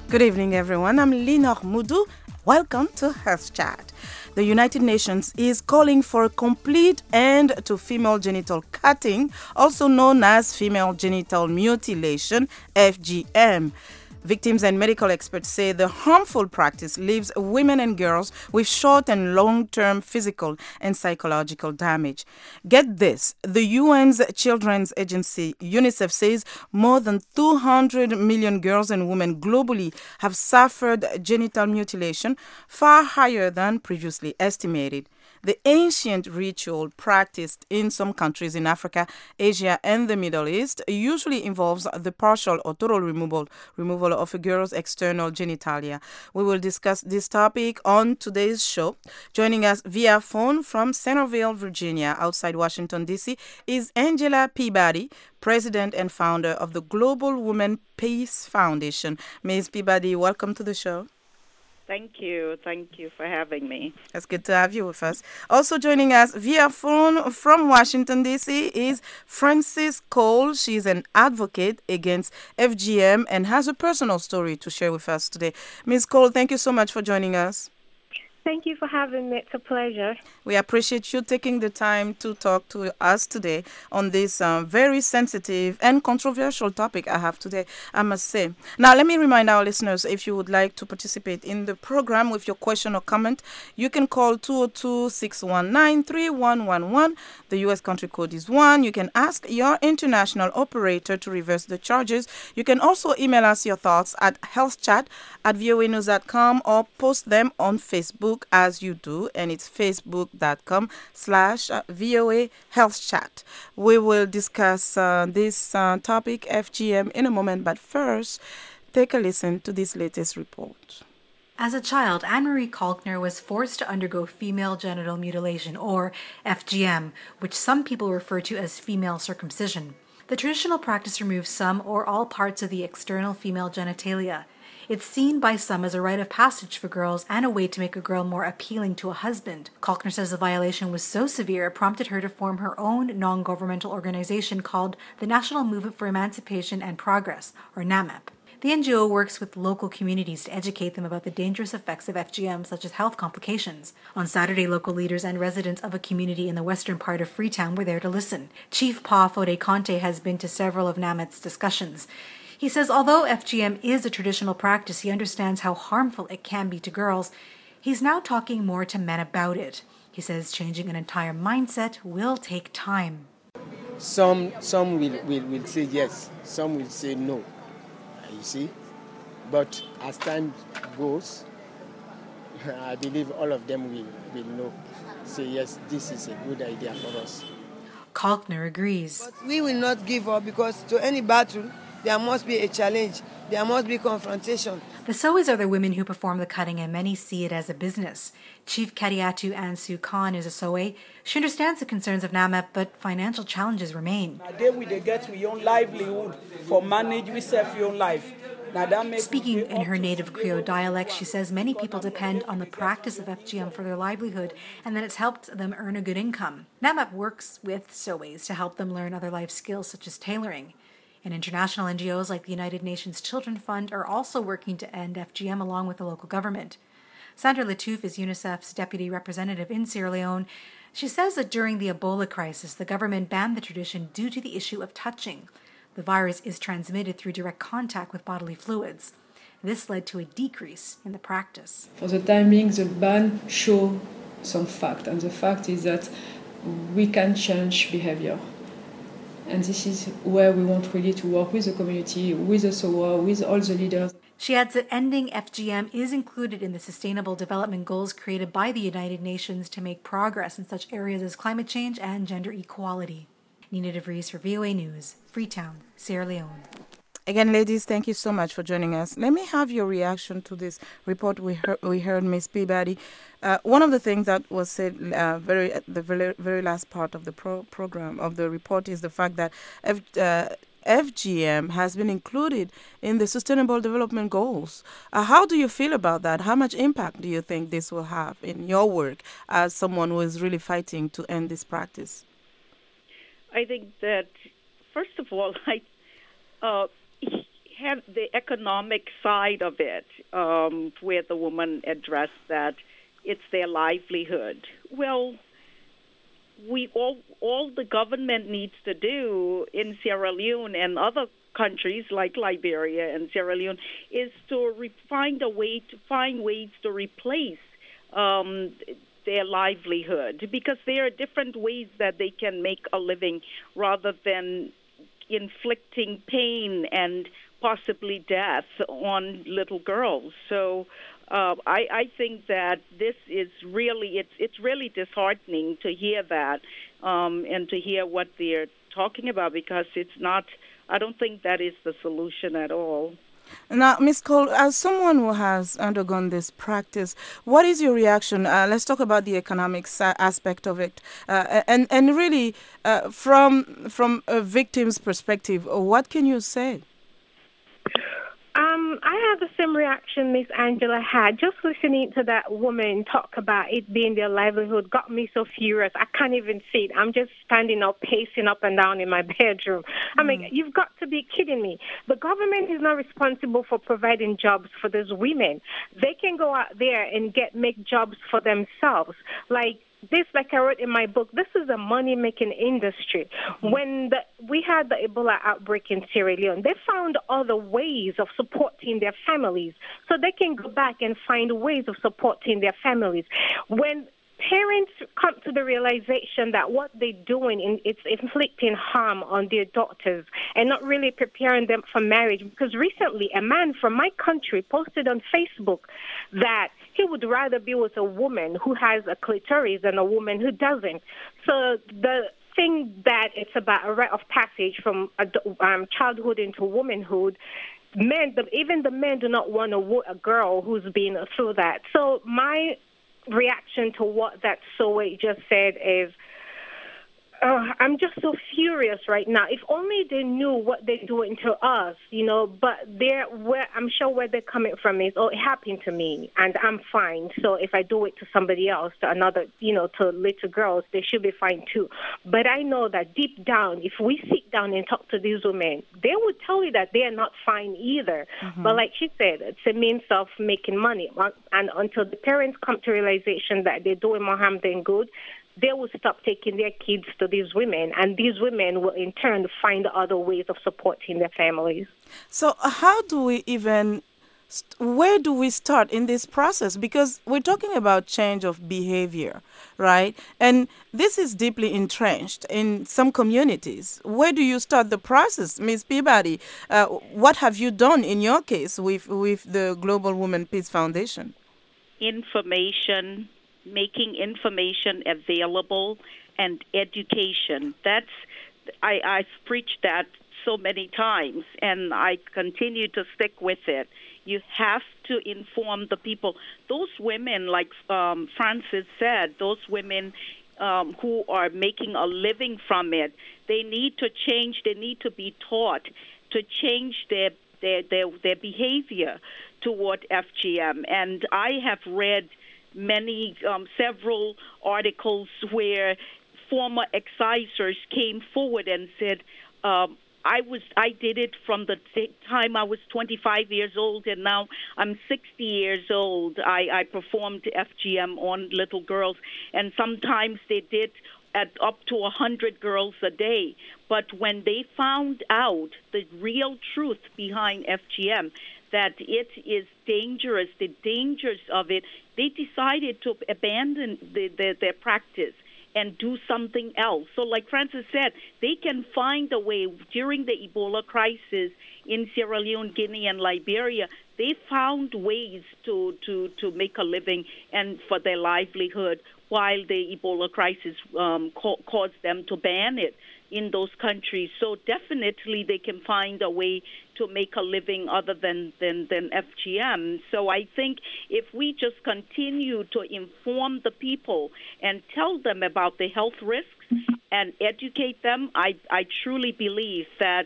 Good evening, everyone. I'm Linor Moudou. Welcome to Health Chat. The United Nations is calling for a complete end to female genital cutting, also known as female genital mutilation, FGM. Victims and medical experts say the harmful practice leaves women and girls with short and long-term physical and psychological damage. Get this, the UN's Children's Agency, UNICEF, says more than 200 million girls and women globally have suffered genital mutilation, far higher than previously estimated. The ancient ritual practiced in some countries in Africa, Asia, and the Middle East usually involves the partial or total removal of a girl's external genitalia. We will discuss this topic on today's show. Joining us via phone from Centerville, Virginia, outside Washington, D.C., is Angela Peabody, President and founder of the Global Women Peace Foundation. Ms. Peabody, welcome to the show. Thank you. Thank you for having me. It's good to have you with us. Also joining us via phone from Washington, D.C. is Frances Cole. She's an advocate against FGM and has a personal story to share with us today. Ms. Cole, thank you so much for joining us. Thank you for having me. It's a pleasure. We appreciate you taking the time to talk to us today on this very sensitive and controversial topic I have today, I must say. Now, let me remind our listeners, if you would like to participate in the program with your question or comment, you can call 202-619-3111. The U.S. country code is 1. You can ask your international operator to reverse the charges. You can also email us your thoughts at healthchat@voanews.com or post them on Facebook as you do, and it's facebook.com/VOA Health Chat. We will discuss this topic, FGM, in a moment, but first, take a listen to this latest report. As a child, Anne-Marie Kalkner was forced to undergo female genital mutilation, or FGM, which some people refer to as female circumcision. The traditional practice removes some or all parts of the external female genitalia. It's seen by some as a rite of passage for girls and a way to make a girl more appealing to a husband. Kalkner says the violation was so severe it prompted her to form her own non-governmental organization called the National Movement for Emancipation and Progress, or NAMEP. The NGO works with local communities to educate them about the dangerous effects of FGM, such as health complications. On Saturday, local leaders and residents of a community in the western part of Freetown were there to listen. Chief Pa Fode Conte has been to several of NAMEP's discussions. He says although FGM is a traditional practice, he understands how harmful it can be to girls. He's now talking more to men about it. He says changing an entire mindset will take time. Some will say yes, some will say no, you see. But as time goes, I believe all of them will know, say yes, this is a good idea for us. Kalkner agrees. But we will not give up, because to any battle, there must be a challenge. There must be confrontation. The Sowis are the women who perform the cutting, and many see it as a business. Chief Kadiatu Ansu Khan is a Sowe. She understands the concerns of NAMEP, but financial challenges remain. They get your own livelihood for manage yourself your own life. Speaking in her native Creole dialect, she says many people depend on the practice of FGM for their livelihood, and that it's helped them earn a good income. NAMEP works with Sowis to help them learn other life skills such as tailoring. And international NGOs like the United Nations Children Fund are also working to end FGM along with the local government. Sandra Latouf is UNICEF's deputy representative in Sierra Leone. She says that during the Ebola crisis, the government banned the tradition due to the issue of touching. The virus is transmitted through direct contact with bodily fluids. This led to a decrease in the practice. For the time being, the ban shows some fact, and the fact is that we can change behavior. And this is where we want really to work with the community, with the SOA, with all the leaders. She adds that ending FGM is included in the Sustainable Development Goals created by the United Nations to make progress in such areas as climate change and gender equality. Nina DeVries for VOA News, Freetown, Sierra Leone. Again, ladies, thank you so much for joining us. Let me have your reaction to this report we heard, Ms. Peabody. One of the things that was said at the very last part of the program of the report is the fact that FGM has been included in the Sustainable Development Goals. How do you feel about that? How much impact do you think this will have in your work as someone who is really fighting to end this practice? I think that, first of all, have the economic side of it, where the woman addressed that it's their livelihood. Well, we all the government needs to do in Sierra Leone and other countries like Liberia and Sierra Leone is to find ways to replace their livelihood, because there are different ways that they can make a living rather than inflicting pain and possibly death on little girls. So I think that this is really, it's really disheartening to hear that and to hear what they're talking about, because it's not, I don't think that is the solution at all. Now, Ms. Cole, as someone who has undergone this practice, what is your reaction? Let's talk about the economic aspect of it, and really, from a victim's perspective, what can you say? I had the same reaction Miss Angela had. Just listening to that woman talk about it being their livelihood got me so furious. I can't even sit. I'm just standing up, pacing up and down in my bedroom. I mean, you've got to be kidding me. The government is not responsible for providing jobs for those women. They can go out there and make jobs for themselves. Like I wrote in my book, this is a money-making industry. When we had the Ebola outbreak in Sierra Leone, they found other ways of supporting their families, so they can go back and find ways of supporting their families. When parents come to the realization that what they're doing it's inflicting harm on their daughters and not really preparing them for marriage. Because recently a man from my country posted on Facebook that he would rather be with a woman who has a clitoris than a woman who doesn't. So the thing that it's about a rite of passage from childhood into womanhood, even the men do not want a girl who's been through that. So my reaction to what that Sowe just said is, I'm just so furious right now. If only they knew what they're doing to us, but I'm sure where they're coming from is, it happened to me and I'm fine. So if I do it to somebody else, to another, to little girls, they should be fine too. But I know that deep down, if we sit down and talk to these women, they would tell you that they are not fine either. Mm-hmm. But like she said, it's a means of making money. And until the parents come to realization that they're doing more harm than good, they will stop taking their kids to these women, and these women will in turn find other ways of supporting their families. So how do we where do we start in this process? Because we're talking about change of behavior, right? And this is deeply entrenched in some communities. Where do you start the process? Ms. Peabody, what have you done in your case with the Global Women Peace Foundation? Information, making information available, and education. I've preached that so many times, and I continue to stick with it. You have to inform the people. Those women, like Francis said, those women who are making a living from it, they need to change. They need to be taught to change their behavior toward FGM. And I have read several articles where former excisors came forward and said, I did it from the time I was 25 years old, and now I'm 60 years old. I performed FGM on little girls, and sometimes they did at up to 100 girls a day. But when they found out the real truth behind FGM, that it is dangerous, the dangers of it, they decided to abandon their practice and do something else. So like Francis said, they can find a way. During the Ebola crisis in Sierra Leone, Guinea, and Liberia, they found ways to make a living and for their livelihood, while the Ebola crisis caused them to ban it in those countries. So definitely they can find a way to make a living other than FGM. So I think if we just continue to inform the people and tell them about the health risks and educate them, I truly believe that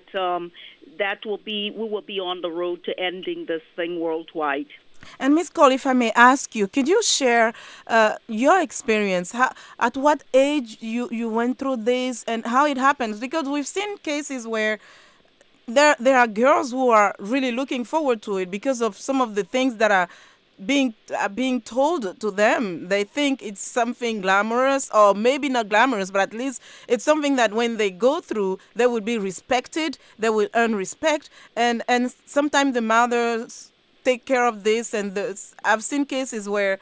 we will be on the road to ending this thing worldwide. And Ms. Cole, if I may ask you, could you share your experience? At what age you went through this and how it happens? Because we've seen cases where there are girls who are really looking forward to it because of some of the things that are being told to them. They think it's something glamorous, or maybe not glamorous, but at least it's something that when they go through, they will be respected. They will earn respect, and sometimes the mothers take care of this. And I've seen cases where.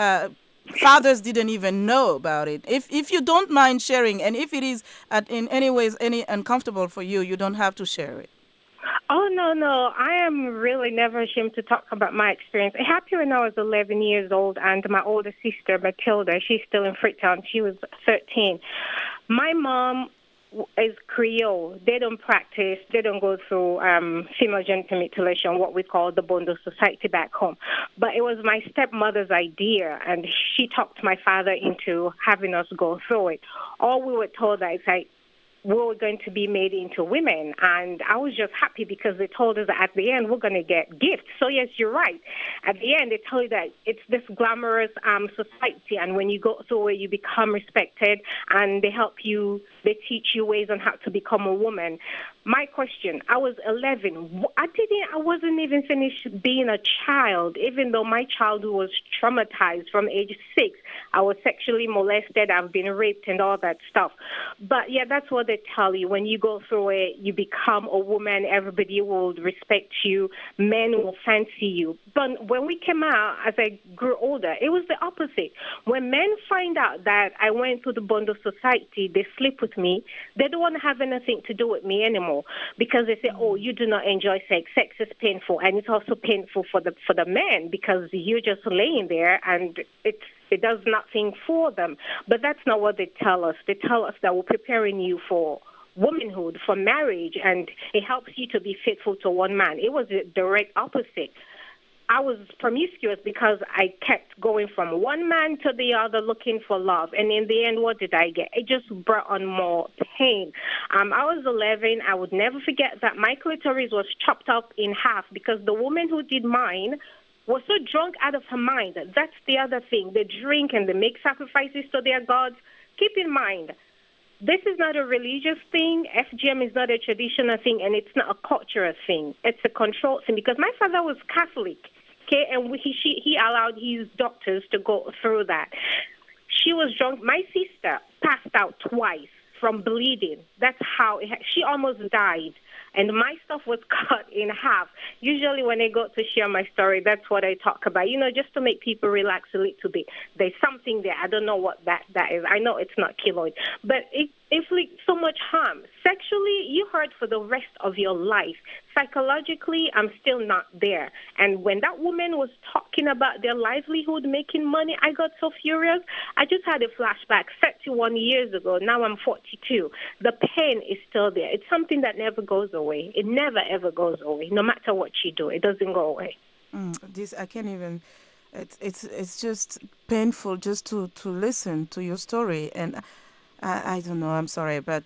Fathers didn't even know about it. If you don't mind sharing, and if it is in any ways any uncomfortable for you, you don't have to share it. Oh, no, no. I am really never ashamed to talk about my experience. It happened when I was 11 years old, and my older sister, Matilda, she's still in Freetown. She was 13. My mom is Creole. They don't practice. They don't go through female genital mutilation, what we call the Bondo Society back home. But it was my stepmother's idea, and she talked my father into having us go through it. All we were told that it's like, we were going to be made into women. And I was just happy because they told us that at the end we're going to get gifts. So, yes, you're right. At the end, they tell you that it's this glamorous society. And when you go through it, you become respected, and they help you. They teach you ways on how to become a woman. My question, I was 11. I wasn't even finished being a child, even though my childhood was traumatized from age 6. I was sexually molested. I've been raped and all that stuff. But, yeah, that's what they tell you. When you go through it, you become a woman. Everybody will respect you. Men will fancy you. But when we came out, as I grew older, it was the opposite. When men find out that I went to the Bondo Society, they sleep with me. They don't want to have anything to do with me anymore because they say, oh, you do not enjoy sex. Sex is painful. And it's also painful for the men because you're just laying there and it does nothing for them. But that's not what they tell us. They tell us that we're preparing you for womanhood, for marriage, and it helps you to be faithful to one man. It was the direct opposite. I was promiscuous because I kept going from one man to the other looking for love. And in the end, what did I get? It just brought on more pain. I was 11. I would never forget that my clitoris was chopped up in half because the woman who did mine was so drunk out of her mind. That's the other thing. They drink and they make sacrifices to their gods. Keep in mind, this is not a religious thing. FGM is not a traditional thing, and it's not a cultural thing. It's a control thing because my father was Catholic, okay, and he allowed his doctors to go through that. She was drunk. My sister passed out twice from bleeding. That's how she almost died. And my stuff was cut in half. Usually when I go to share my story, that's what I talk about, just to make people relax a little bit. There's something there. I don't know what that is. I know it's not keloid. But it inflicts so much harm. Sexually, you hurt for the rest of your life. Psychologically, I'm still not there. And when that woman was talking about their livelihood, making money, I got so furious. I just had a flashback 31 years ago. Now I'm 42. The pain is still there. It's something that never goes away. It never, ever goes away. No matter what you do, it doesn't go away. This, I can't even... It's just painful just to listen to your story. And I don't know, I'm sorry, but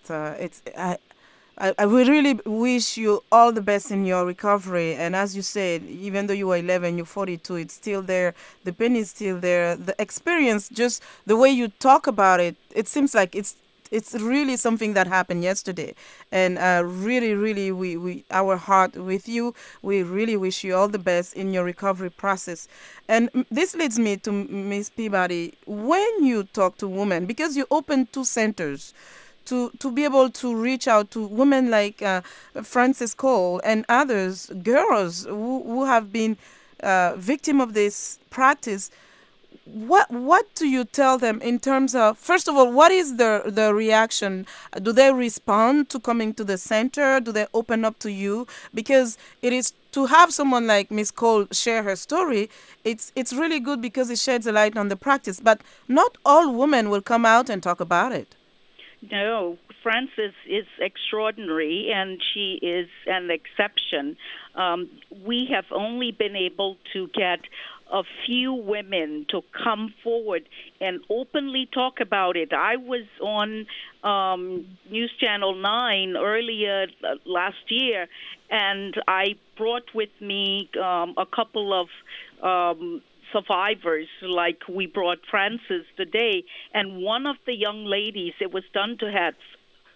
I would really wish you all the best in your recovery. And as you said, even though you were 11, you're 42, it's still there. The pain is still there. The experience, just the way you talk about it, it seems like it's really something that happened yesterday. And really, really, we our heart with you. We really wish you all the best in your recovery process. And this leads me to Ms. Peabody. When you talk to women, because you open 2 centers, to be able to reach out to women like Frances Cole and others, girls who have been victim of this practice, what do you tell them in terms of, first of all, what is the reaction? Do they respond to coming to the center? Do they open up to you? Because it is to have someone like Ms. Cole share her story, it's really good because it sheds a light on the practice. But not all women will come out and talk about it. No, Frances is extraordinary, and she is an exception. We have only been able to get a few women to come forward and openly talk about it. I was on News Channel 9 earlier last year, and I brought with me a couple of survivors, like we brought Frances today, and one of the young ladies, it was done to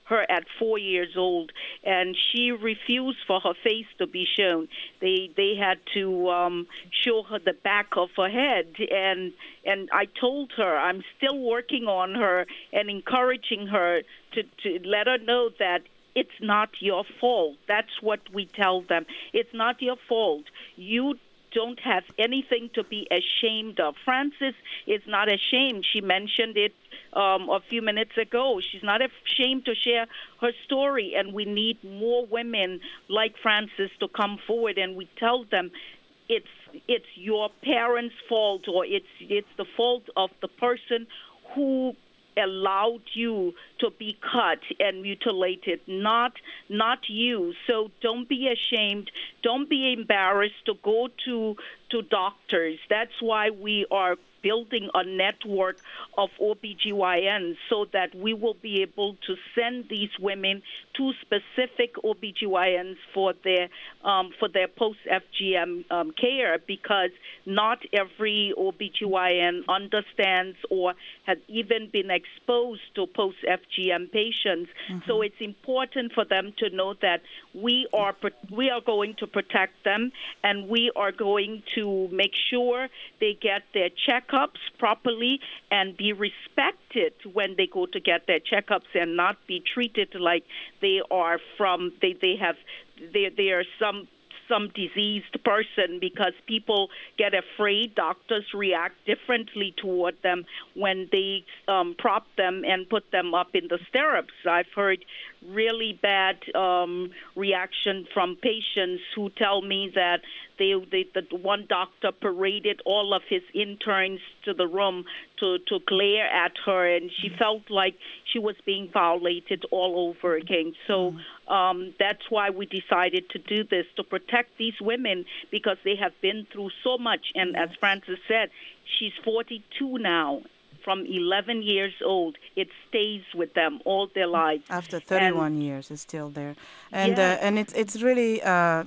her at 4 years old, and she refused for her face to be shown. They had to show her the back of her head, and I told her I'm still working on her and encouraging her to let her know that it's not your fault. That's what we tell them. It's not your fault. You don't have anything to be ashamed of. Frances is not ashamed. She mentioned it a few minutes ago. She's not ashamed to share her story, and we need more women like Frances to come forward, and we tell them it's your parents' fault, or it's the fault of the person who allowed you to be cut and mutilated, not you. So don't be ashamed. Don't be embarrassed to go to doctors. That's why we are building a network of OBGYNs so that we will be able to send these women to specific OBGYNs for their post-FGM care, because not every OBGYN understands or has even been exposed to post-FGM patients. So it's important for them to know that we are going to protect them, and we are going to make sure they get their checkups properly and be respected when they go to get their checkups, and not be treated like they are they are some diseased person, because people get afraid. Doctors react differently toward them when they prop them and put them up in the stirrups. I've heard really bad reaction from patients who tell me that the one doctor paraded all of his interns to the room to glare at her, and she felt like she was being violated all over again. So that's why we decided to do this, to protect these women, because they have been through so much. And as Frances said, she's 42 now. From 11 years old, it stays with them all their lives. After 31 years, it's still there, and it's really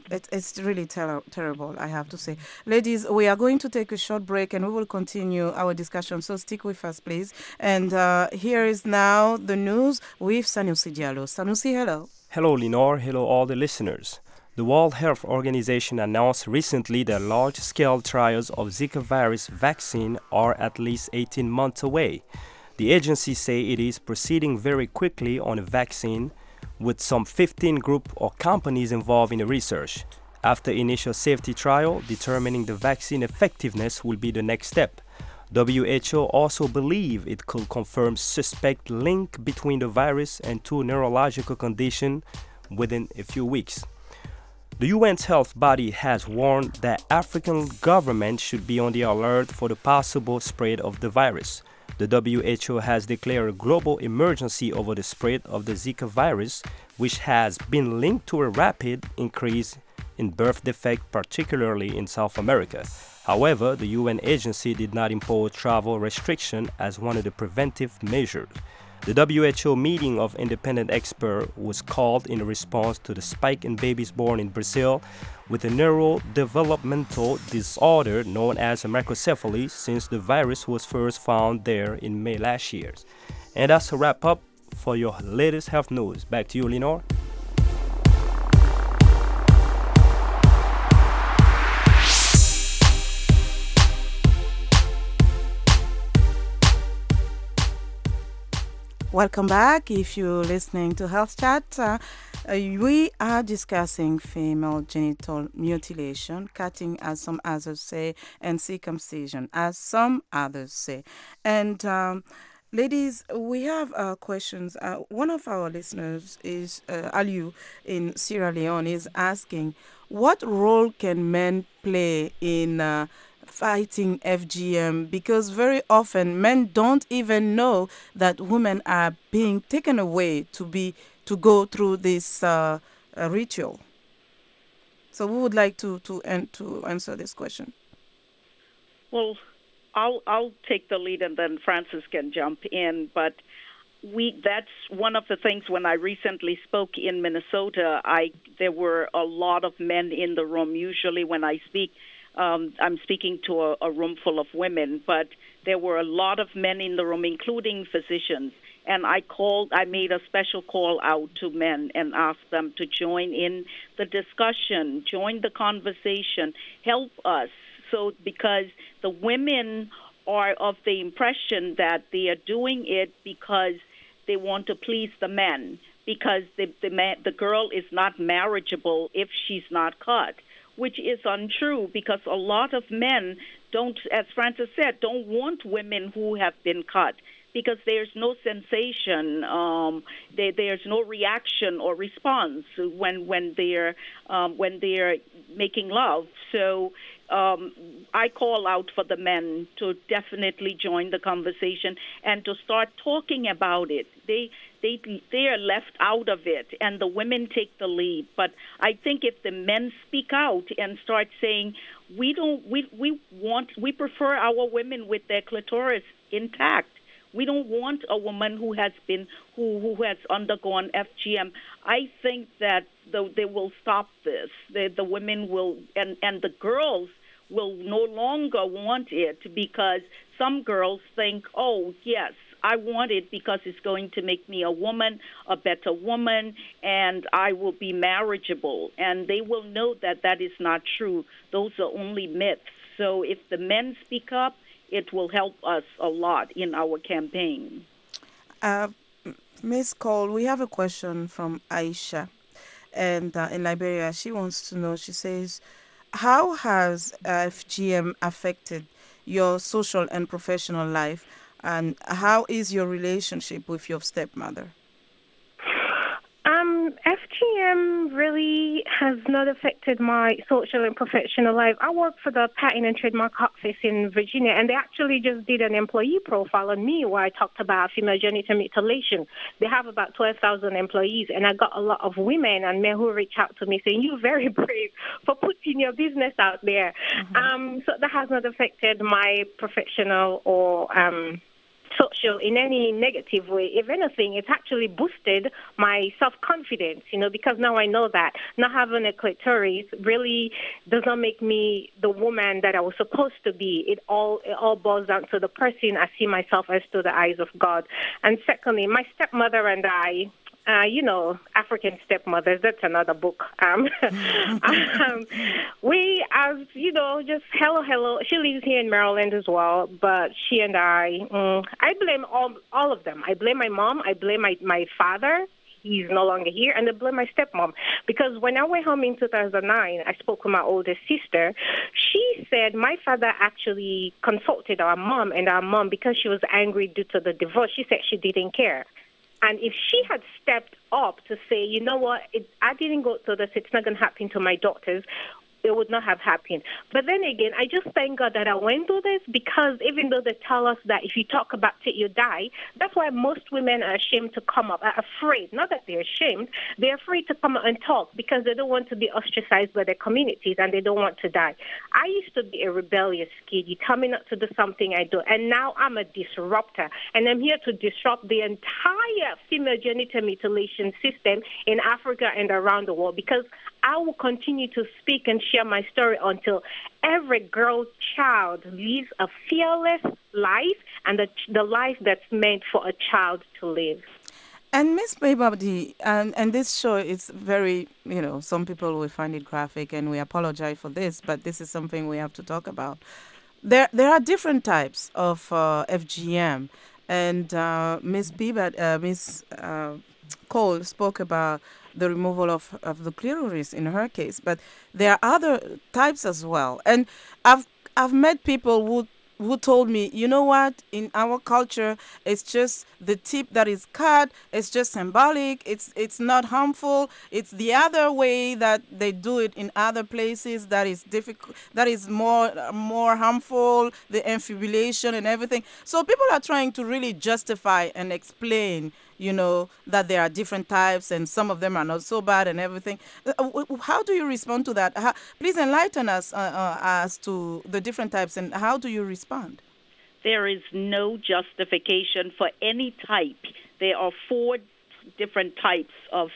terrible, I have to say. Ladies, we are going to take a short break, and we will continue our discussion. So stick with us, please. And here is now the news with Sanusi Diallo. Sanusi, hello. Hello, Lenore. Hello, all the listeners. The World Health Organization announced recently that large-scale trials of Zika virus vaccine are at least 18 months away. The agency say it is proceeding very quickly on a vaccine, with some 15 groups or companies involved in the research. After initial safety trial, determining the vaccine effectiveness will be the next step. WHO also believe it could confirm suspect link between the virus and two neurological conditions within a few weeks. The UN's health body has warned that African governments should be on the alert for the possible spread of the virus. The WHO has declared a global emergency over the spread of the Zika virus, which has been linked to a rapid increase in birth defects, particularly in South America. However, the UN agency did not impose travel restriction as one of the preventive measures. The WHO meeting of independent experts was called in response to the spike in babies born in Brazil with a neurodevelopmental disorder known as microcephaly, since the virus was first found there in May last year. And that's a wrap up for your latest health news. Back to you, Lenore. Welcome back. If you're listening to Health Chat, we are discussing female genital mutilation, cutting as some others say, and circumcision as some others say. And ladies, we have questions. One of our listeners is Aliu in Sierra Leone is asking, what role can men play in fighting FGM, because very often men don't even know that women are being taken away to go through this ritual. So we would like to answer this question. Well, I'll take the lead, and then Frances can jump in. But that's one of the things. When I recently spoke in Minnesota, there were a lot of men in the room. Usually when I speak, I'm speaking to a room full of women, but there were a lot of men in the room, including physicians. and I made a special call out to men and asked them to join in the discussion, join the conversation, help us. So because the women are of the impression that they are doing it because they want to please the men, because the girl is not marriageable if she's not cut, which is untrue because a lot of men don't, as Francis said, don't want women who have been cut because there's no sensation, there's no reaction or response when they're making love. So I call out for the men to definitely join the conversation and to start talking about it. They are left out of it, and the women take the lead. But I think if the men speak out and start saying, we prefer our women with their clitoris intact. We don't want a woman who has undergone FGM. I think that they will stop this. The women will, and the girls will no longer want it because some girls think, oh, yes, I want it because it's going to make me a woman, a better woman, and I will be marriageable. And they will know that that is not true. Those are only myths. So if the men speak up, it will help us a lot in our campaign. Ms. Cole, we have a question from Aisha, and in Liberia, she wants to know, she says, how has FGM affected your social and professional life, and how is your relationship with your stepmother? FGM really has not affected my social and professional life. I work for the Patent and Trademark Office in Virginia, and they actually just did an employee profile on me where I talked about female genital mutilation. They have about 12,000 employees, and I got a lot of women and men who reach out to me saying, you're very brave for putting your business out there. Mm-hmm. So that has not affected my professional or social in any negative way. If anything, it's actually boosted my self-confidence, because now I know that not having a clitoris really does not make me the woman that I was supposed to be. It all boils down to the person I see myself as to the eyes of God. And secondly, my stepmother and I, African stepmothers, that's another book. We, as just hello. She lives here in Maryland as well, but she and I blame all of them. I blame my mom. I blame my father. He's no longer here. And I blame my stepmom. Because when I went home in 2009, I spoke with my oldest sister. She said my father actually consulted our mom, and our mom, because she was angry due to the divorce, she said she didn't care. And if she had stepped up to say, you know what, I didn't go through this, it's not going to happen to my daughters, it would not have happened. But then again, I just thank God that I went through this, because even though they tell us that if you talk about it, you die, that's why most women are ashamed to come up, are afraid. Not that they're ashamed, they're afraid to come up and talk because they don't want to be ostracized by their communities and they don't want to die. I used to be a rebellious kid. You tell me not to do something, I do. And now I'm a disruptor, and I'm here to disrupt the entire female genital mutilation system in Africa and around the world, because I will continue to speak and share my story until every girl child lives a fearless life, and the life that's meant for a child to live. And Ms. Baybabdi, and this show is very, some people will find it graphic, and we apologize for this, but this is something we have to talk about. There are different types of FGM, and Ms. Cole spoke about the removal of the clitoris in her case, but there are other types as well. And I've met people who told me, you know what, in our culture, it's just the tip that is cut, it's just symbolic, it's not harmful, it's the other way that they do it in other places that is difficult, that is more harmful, the infibulation and everything. So people are trying to really justify and explain, that there are different types and some of them are not so bad and everything. How do you respond to that? Please enlighten us as to the different types, and how do you respond? There is no justification for any type. There are 4 different types of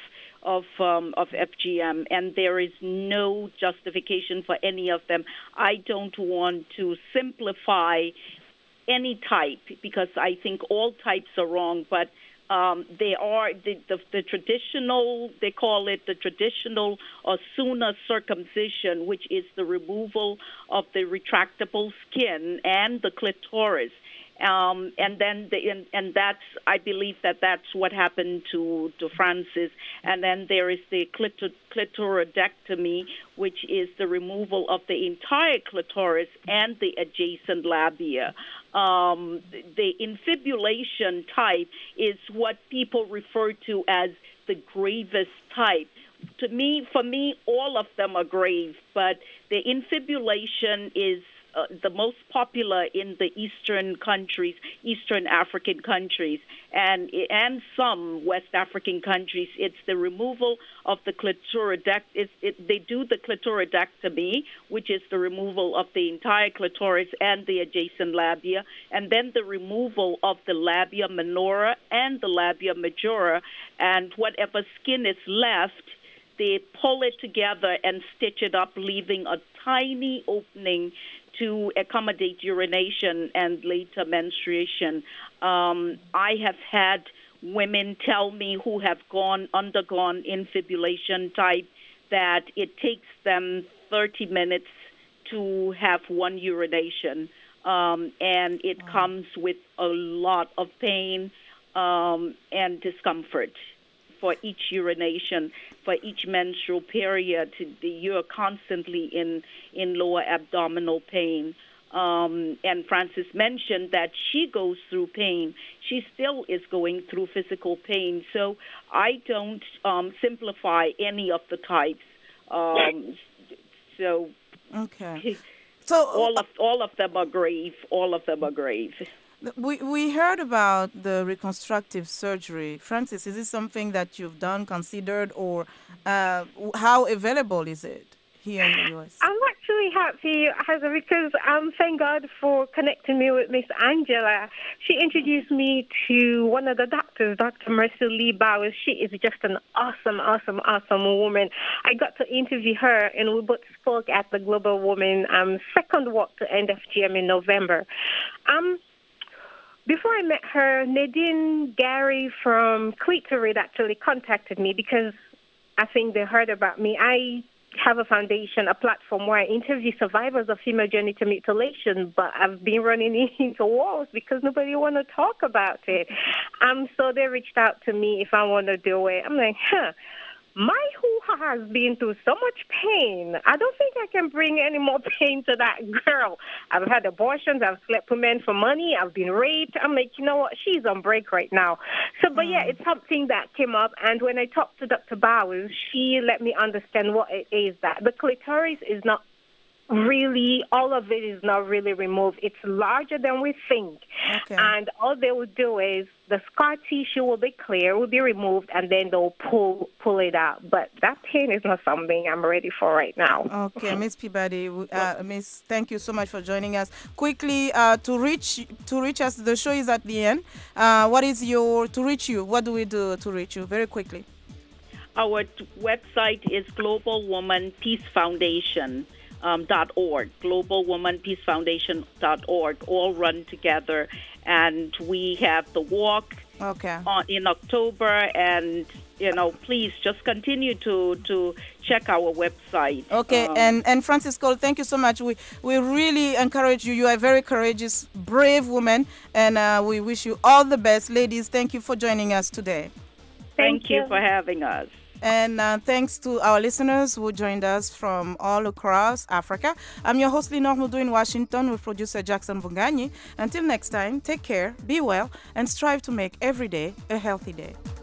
FGM, and there is no justification for any of them. I don't want to simplify any type because I think all types are wrong, but They are the traditional, they call it the traditional or Sunna circumcision, which is the removal of the retractable skin and the clitoris. And that's, I believe that's what happened to Francis. And then there is the clitoridectomy, which is the removal of the entire clitoris and the adjacent labia. The infibulation type is what people refer to as the gravest type. For me, all of them are grave, but the infibulation is the most popular in the Eastern African countries, and some West African countries. It's the removal of the clitoridectomy. They do the clitoridectomy, which is the removal of the entire clitoris and the adjacent labia, and then the removal of the labia minora and the labia majora, and whatever skin is left, they pull it together and stitch it up, leaving a tiny opening to accommodate urination and later menstruation. I have had women tell me who have undergone infibulation type that it takes them 30 minutes to have one urination, and it comes with a lot of pain and discomfort for each urination, for each menstrual period. You're constantly in lower abdominal pain. And Frances mentioned that she goes through pain. She still is going through physical pain. So I don't simplify any of the types. Okay. So all of them are grave. All of them are grave. We heard about the reconstructive surgery. Frances, is this something that you've done, considered, or how available is it here in the U.S.? I'm actually happy, Hazza, because thank God for connecting me with Miss Angela. She introduced me to one of the doctors, Dr. Mercy Lee Bowers. She is just an awesome woman. I got to interview her, and we both spoke at the Global Women second walk to end FGM in November. Before I met her, Nadine Gary from Clitorid actually contacted me because I think they heard about me. I have a foundation, a platform where I interview survivors of female genital mutilation, but I've been running into walls because nobody want to talk about it. So they reached out to me if I want to do it. I'm like, my hoo-ha has been through so much pain. I don't think I can bring any more pain to that girl. I've had abortions. I've slept with men for money. I've been raped. I'm like, you know what? She's on break right now. So, but yeah, it's something that came up. And when I talked to Dr. Bowers, she let me understand what it is that the clitoris is not really, all of it is not really removed. It's larger than we think. Okay. And all they will do is the scar tissue will be clear, will be removed, and then they'll pull it out. But that pain is not something I'm ready for right now. Okay, Miss Peabody, Miss, thank you so much for joining us. Quickly, to reach us, the show is at the end. What do we do to reach you? Very quickly. Our website is Global Woman Peace Foundation. .org, globalwomanpeacefoundation.org, all run together, and we have the walk in October, and please just continue to check our website. Okay, and Frances Cole, thank you so much. We really encourage you. You are a very courageous, brave woman, and we wish you all the best. Ladies, thank you for joining us today. Thank you for having us. And thanks to our listeners who joined us from all across Africa. I'm your host, Lenore Mudu in Washington, with producer Jackson Vunganyi. Until next time, take care, be well, and strive to make every day a healthy day.